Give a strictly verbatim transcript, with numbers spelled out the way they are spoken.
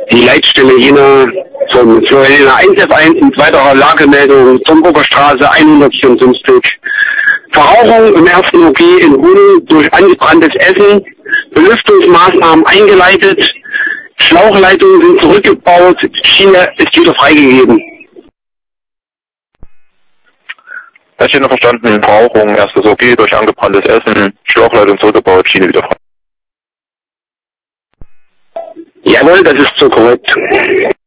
Die Leitstelle Jena zum Florida eins F eins mit weiterer Lagemeldung Tomburger Straße hundertvierundfünfzig. Verrauchung im ersten O G in Hunen durch angebranntes Essen, Belüftungsmaßnahmen eingeleitet, Schlauchleitungen sind zurückgebaut, Schiene ist wieder freigegeben. Ich habe noch verstanden, Verrauchung, erstes O G durch angebranntes Essen, Schlauchleitung zurückgebaut, Schiene wieder frei. Jawohl, das ist so korrekt.